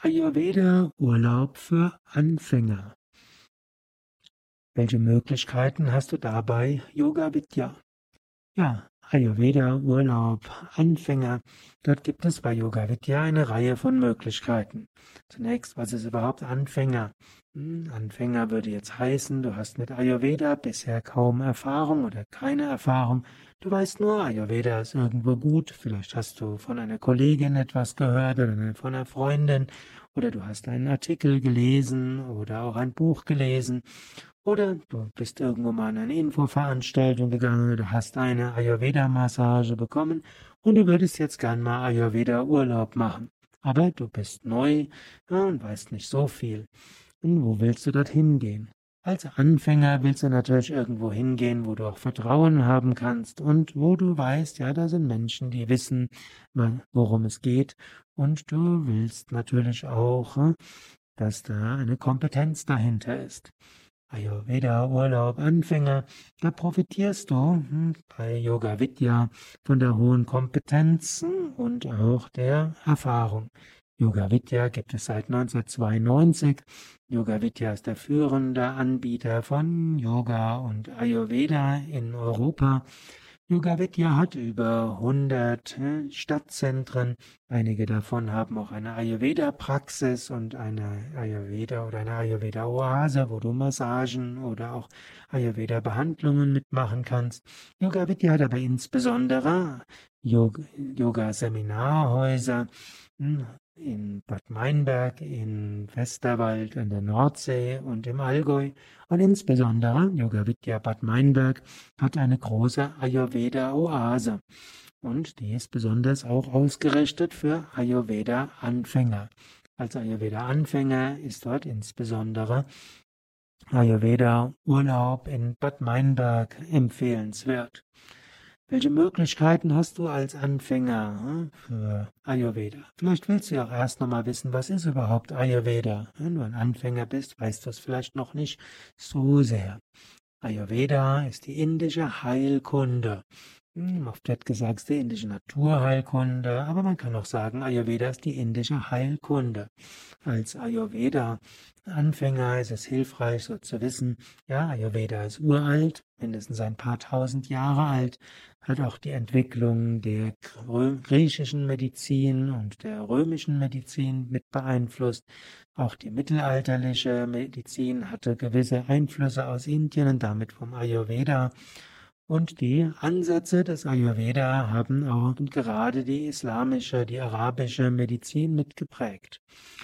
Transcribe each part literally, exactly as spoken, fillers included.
Ayurveda-Urlaub für Anfänger. Welche Möglichkeiten hast du dabei? Yoga Vidya. Ja, Ayurveda, Urlaub, Anfänger. Dort gibt es bei Yoga Vidya eine Reihe von Möglichkeiten. Zunächst, was ist überhaupt Anfänger? Hm, Anfänger würde jetzt heißen, du hast mit Ayurveda bisher kaum Erfahrung oder keine Erfahrung. Du weißt nur, Ayurveda ist irgendwo gut. Vielleicht hast du von einer Kollegin etwas gehört oder von einer Freundin oder du hast einen Artikel gelesen oder auch ein Buch gelesen. Oder du bist irgendwo mal an eine Infoveranstaltung gegangen, oder hast eine Ayurveda-Massage bekommen und du würdest jetzt gern mal Ayurveda-Urlaub machen. Aber du bist neu, ja, und weißt nicht so viel. Und wo willst du dorthin gehen? Als Anfänger willst du natürlich irgendwo hingehen, wo du auch Vertrauen haben kannst und wo du weißt, ja, da sind Menschen, die wissen, worum es geht. Und du willst natürlich auch, äh, dass da eine Kompetenz dahinter ist. Ayurveda, Urlaub, Anfänger, da profitierst du hm, bei Yoga Vidya von der hohen Kompetenz hm, und auch der Erfahrung. Yoga Vidya gibt es seit neunzehnhundertzweiundneunzig. Yoga Vidya ist der führende Anbieter von Yoga und Ayurveda in Europa. Yoga Vidya hat über hundert äh, Stadtzentren. Einige davon haben auch eine Ayurveda-Praxis und eine Ayurveda oder eine Ayurveda-Oase, wo du Massagen oder auch Ayurveda-Behandlungen mitmachen kannst. Yoga Vidya hat aber insbesondere Yog- Yoga-Seminarhäuser hm, in Bad Meinberg, in Westerwald, an der Nordsee und im Allgäu. Und insbesondere Yoga Vidya Bad Meinberg hat eine große Ayurveda-Oase. Und die ist besonders auch ausgerichtet für Ayurveda-Anfänger. Als Ayurveda-Anfänger ist dort insbesondere Ayurveda-Urlaub in Bad Meinberg empfehlenswert. Welche Möglichkeiten hast du als Anfänger hm, für Ayurveda? Vielleicht willst du ja auch erst nochmal wissen, was ist überhaupt Ayurveda? Wenn du ein Anfänger bist, weißt du es vielleicht noch nicht so sehr. Ayurveda ist die indische Heilkunde. Hm, Oft wird gesagt, es ist die indische Naturheilkunde, aber man kann auch sagen, Ayurveda ist die indische Heilkunde. Als Ayurveda-Anfänger ist es hilfreich, so zu wissen, ja, Ayurveda ist uralt, mindestens ein paar tausend Jahre alt, hat auch die Entwicklung der griechischen Medizin und der römischen Medizin mit beeinflusst. Auch die mittelalterliche Medizin hatte gewisse Einflüsse aus Indien und damit vom Ayurveda. Und die Ansätze des Ayurveda haben auch gerade die islamische, die arabische Medizin mitgeprägt.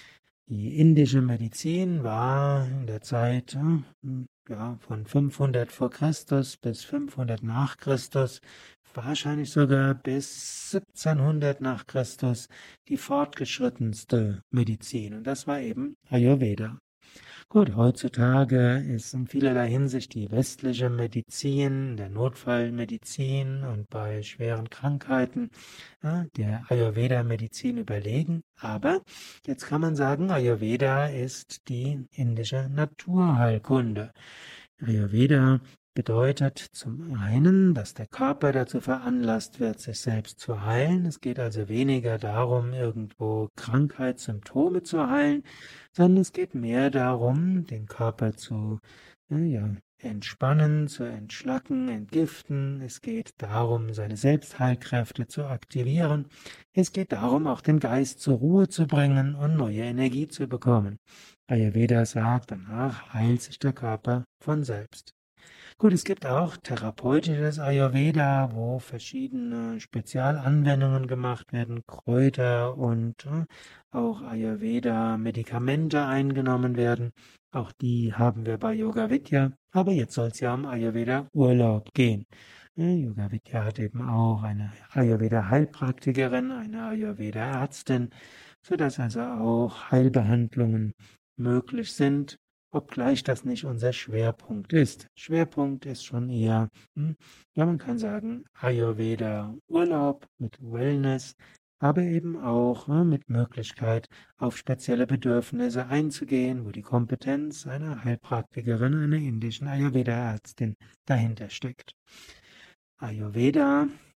Die indische Medizin war in der Zeit äh, ja, von fünfhundert vor Christus bis fünfhundert nach Christus, wahrscheinlich sogar bis siebzehnhundert nach Christus, die fortgeschrittenste Medizin. Und das war eben Ayurveda. Gut, heutzutage ist in vielerlei Hinsicht die westliche Medizin, der Notfallmedizin und bei schweren Krankheiten ja, der Ayurveda-Medizin überlegen. Aber jetzt kann man sagen, Ayurveda ist die indische Naturheilkunde. Ayurveda bedeutet zum einen, dass der Körper dazu veranlasst wird, sich selbst zu heilen. Es geht also weniger darum, irgendwo Krankheitssymptome zu heilen, sondern es geht mehr darum, den Körper zu äh, ja, entspannen, zu entschlacken, entgiften. Es geht darum, seine Selbstheilkräfte zu aktivieren. Es geht darum, auch den Geist zur Ruhe zu bringen und neue Energie zu bekommen. Ayurveda sagt, danach heilt sich der Körper von selbst. Gut, es gibt auch therapeutisches Ayurveda, wo verschiedene Spezialanwendungen gemacht werden, Kräuter und äh, auch Ayurveda-Medikamente eingenommen werden. Auch die haben wir bei Yoga Vidya, aber jetzt soll es ja um Ayurveda-Urlaub gehen. Äh, Yoga Vidya hat eben auch eine Ayurveda-Heilpraktikerin, eine Ayurveda-Ärztin, sodass also auch Heilbehandlungen möglich sind. Obgleich das nicht unser Schwerpunkt ist. Schwerpunkt ist schon eher, hm, ja, man kann sagen, Ayurveda Urlaub mit Wellness, aber eben auch äh, mit Möglichkeit, auf spezielle Bedürfnisse einzugehen, wo die Kompetenz einer Heilpraktikerin, einer indischen Ayurveda-Ärztin dahinter steckt. Ayurveda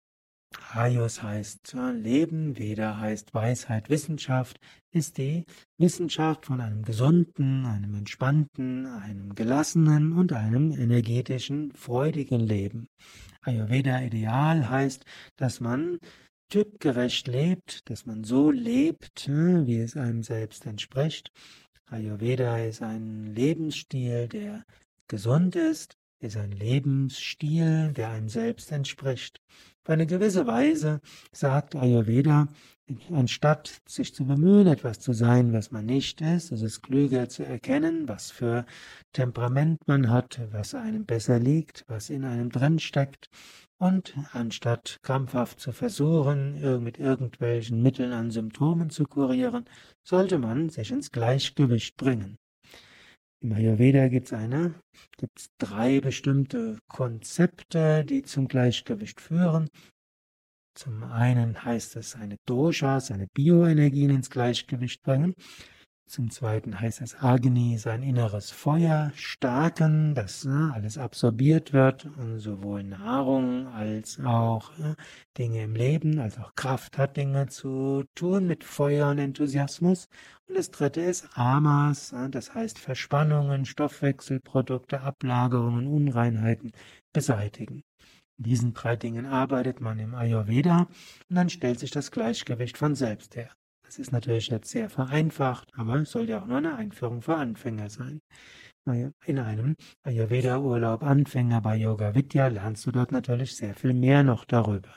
Ayus heißt äh, Leben, Veda heißt Weisheit, Wissenschaft ist die Wissenschaft von einem gesunden, einem entspannten, einem gelassenen und einem energetischen, freudigen Leben. Ayurveda-Ideal heißt, dass man typgerecht lebt, dass man so lebt, äh, wie es einem selbst entspricht. Ayurveda ist ein Lebensstil, der gesund ist, ist ein Lebensstil, der einem selbst entspricht. Auf eine gewisse Weise sagt Ayurveda, anstatt sich zu bemühen, etwas zu sein, was man nicht ist, ist es klüger zu erkennen, was für Temperament man hat, was einem besser liegt, was in einem drin steckt. Und anstatt krampfhaft zu versuchen, mit irgendwelchen Mitteln an Symptomen zu kurieren, sollte man sich ins Gleichgewicht bringen. Im Ayurveda gibt es eine, gibt's drei bestimmte Konzepte, die zum Gleichgewicht führen. Zum einen heißt es, seine Doshas, seine Bioenergien ins Gleichgewicht bringen. Zum zweiten heißt es Agni, sein inneres Feuer stärken, dass ne, alles absorbiert wird und sowohl Nahrung als auch äh, Dinge im Leben, als auch Kraft hat, Dinge zu tun mit Feuer und Enthusiasmus. Und das dritte ist Amas, äh, das heißt Verspannungen, Stoffwechselprodukte, Ablagerungen, Unreinheiten beseitigen. In diesen drei Dingen arbeitet man im Ayurveda und dann stellt sich das Gleichgewicht von selbst her. Das ist natürlich jetzt sehr vereinfacht, aber es soll ja auch nur eine Einführung für Anfänger sein. In einem Ayurveda-Urlaub Anfänger bei Yoga Vidya lernst du dort natürlich sehr viel mehr noch darüber.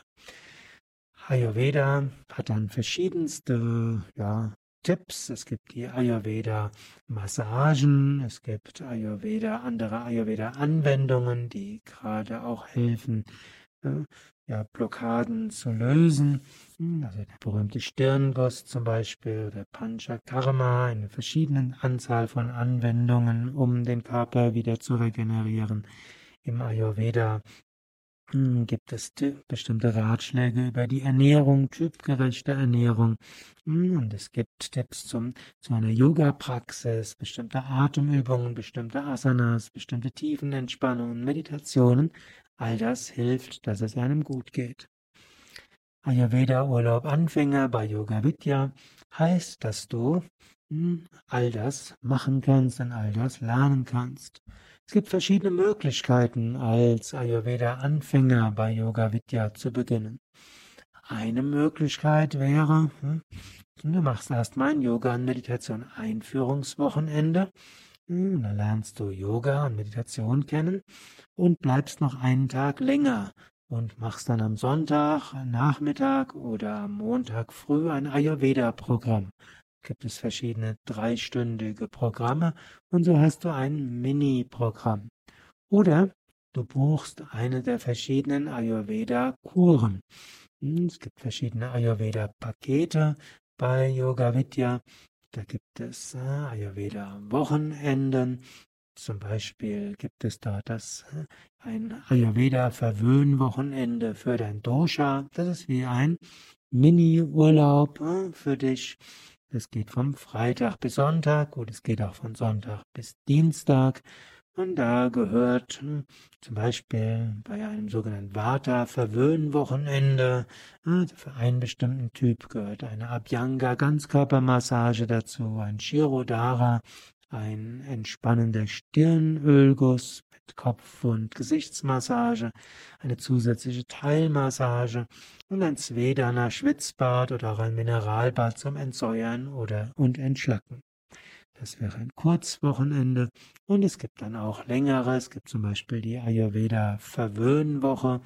Ayurveda hat dann verschiedenste ja, Tipps. Es gibt die Ayurveda-Massagen, es gibt Ayurveda, andere Ayurveda-Anwendungen, die gerade auch helfen, ja, Blockaden zu lösen. Also der berühmte Stirnguss zum Beispiel oder Panchakarma, eine verschiedene Anzahl von Anwendungen, um den Körper wieder zu regenerieren. Im Ayurveda gibt es bestimmte Ratschläge über die Ernährung, typgerechte Ernährung. Und es gibt Tipps zum, zu einer Yoga-Praxis, bestimmte Atemübungen, bestimmte Asanas, bestimmte Tiefenentspannungen, Meditationen. All das hilft, dass es einem gut geht. Ayurveda-Urlaub Anfänger bei Yoga Vidya heißt, dass du hm, all das machen kannst und all das lernen kannst. Es gibt verschiedene Möglichkeiten, als Ayurveda-Anfänger bei Yoga Vidya zu beginnen. Eine Möglichkeit wäre, hm, du machst erstmal ein Yoga- und Meditation-Einführungswochenende. Hm, da lernst du Yoga und Meditation kennen und bleibst noch einen Tag länger und machst dann am Sonntag, Nachmittag oder am Montag früh ein Ayurveda-Programm. Gibt es verschiedene dreistündige Programme und so hast du ein Mini-Programm. Oder du buchst eine der verschiedenen Ayurveda-Kuren. Es gibt verschiedene Ayurveda-Pakete bei Yoga Vidya. Da gibt es äh, Ayurveda-Wochenenden. Zum Beispiel gibt es dort das, äh, ein Ayurveda-Verwöhn-Wochenende für dein Dosha. Das ist wie ein Mini-Urlaub äh, für dich. Das geht vom Freitag bis Sonntag. Gut, es geht auch von Sonntag bis Dienstag. Und da gehört hm, zum Beispiel bei einem sogenannten Vata-Verwöhn-Wochenende, also für einen bestimmten Typ gehört eine Abhyanga-Ganzkörpermassage dazu, ein Shirodhara, ein entspannender Stirnölguss mit Kopf- und Gesichtsmassage, eine zusätzliche Teilmassage und ein Svedana-Schwitzbad oder auch ein Mineralbad zum Entsäuern oder und Entschlacken. Das wäre ein Kurzwochenende und es gibt dann auch längere, es gibt zum Beispiel die Ayurveda-Verwöhnwoche,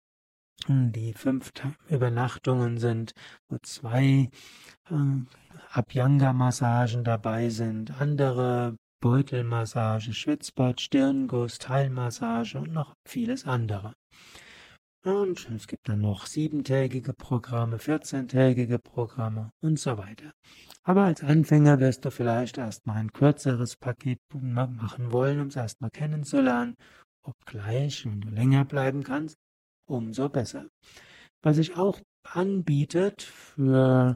die fünf Übernachtungen sind, wo zwei äh, Abhyanga-Massagen dabei sind, andere Beutelmassage, Schwitzbad, Stirnguss, Teilmassage und noch vieles andere. Und es gibt dann noch siebentägige Programme, vierzehntägige Programme und so weiter. Aber als Anfänger wirst du vielleicht erstmal ein kürzeres Paket machen wollen, um es erstmal kennenzulernen. Obgleich, wenn du länger bleiben kannst, umso besser. Was sich auch anbietet für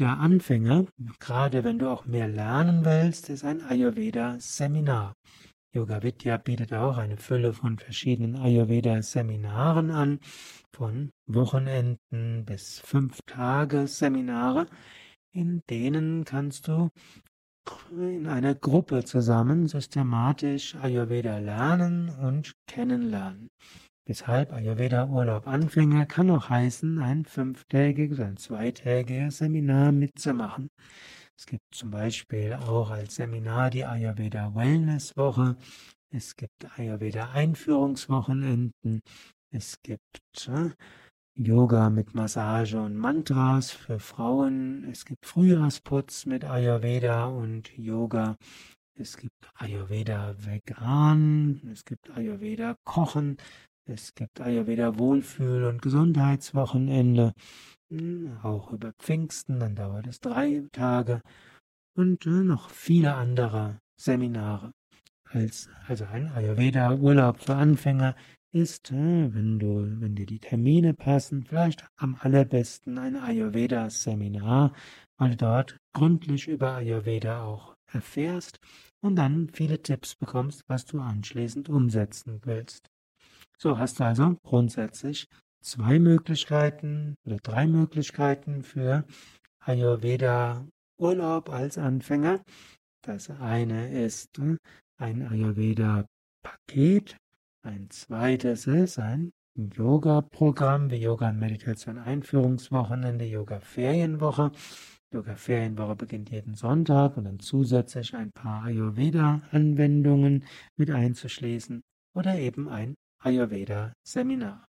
Ayurveda-Anfänger, gerade wenn du auch mehr lernen willst, ist ein Ayurveda-Seminar. Yoga Vidya bietet auch eine Fülle von verschiedenen Ayurveda-Seminaren an, von Wochenenden bis Fünf-Tage-Seminare, in denen kannst du in einer Gruppe zusammen systematisch Ayurveda lernen und kennenlernen. Deshalb Ayurveda-Urlaub-Anfänger kann auch heißen, ein fünftägiges, ein zweitägiges Seminar mitzumachen. Es gibt zum Beispiel auch als Seminar die Ayurveda-Wellness-Woche. Es gibt Ayurveda-Einführungswochenenden. Es gibt äh, Yoga mit Massage und Mantras für Frauen. Es gibt Frühjahrsputz mit Ayurveda und Yoga. Es gibt Ayurveda Vegan. Es gibt Ayurveda Kochen. Es gibt Ayurveda Wohlfühl- und Gesundheitswochenende. Auch über Pfingsten, dann dauert es drei Tage. Und äh, noch viele andere Seminare. Als, also ein Ayurveda-Urlaub für Anfänger ist, äh, wenn du, wenn dir die Termine passen, vielleicht am allerbesten ein Ayurveda-Seminar, weil du dort gründlich über Ayurveda auch erfährst und dann viele Tipps bekommst, was du anschließend umsetzen willst. So hast du also grundsätzlich zwei Möglichkeiten oder drei Möglichkeiten für Ayurveda-Urlaub als Anfänger. Das eine ist äh, ein Ayurveda-Paket. Ein zweites ist ein Yoga-Programm wie Yoga- und Meditation-Einführungswochenende, Yoga-Ferienwoche. Yoga-Ferienwoche beginnt jeden Sonntag und dann zusätzlich ein paar Ayurveda-Anwendungen mit einzuschließen oder eben ein Ayurveda-Seminar.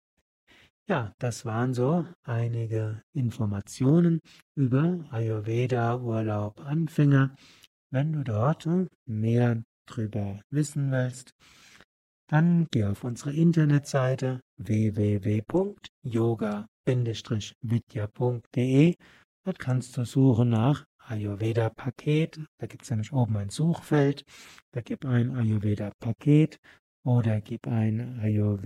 Ja, das waren so einige Informationen über Ayurveda-Urlaub-Anfänger. Wenn du dort mehr drüber wissen willst, dann geh auf unsere Internetseite w w w punkt yoga vidya punkt de. Dort kannst du suchen nach Ayurveda-Paket. Da gibt es nämlich oben ein Suchfeld. Da gib ein Ayurveda-Paket oder gib ein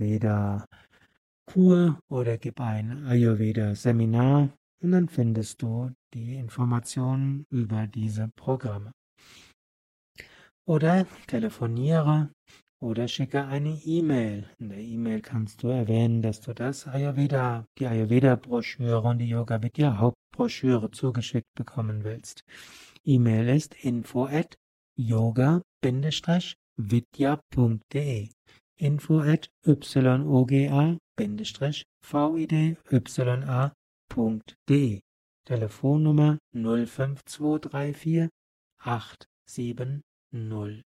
Ayurveda-Kur oder gib ein Ayurveda-Seminar und dann findest du die Informationen über diese Programme. Oder telefoniere oder schicke eine E-Mail. In der E-Mail kannst du erwähnen, dass du das Ayurveda, die Ayurveda-Broschüre und die Yoga Vidya Hauptbroschüre zugeschickt bekommen willst. E-Mail ist info at yoga vidya punkt de. info at yoga vidya punkt de. Telefonnummer null fünf zwei drei vier acht sieben null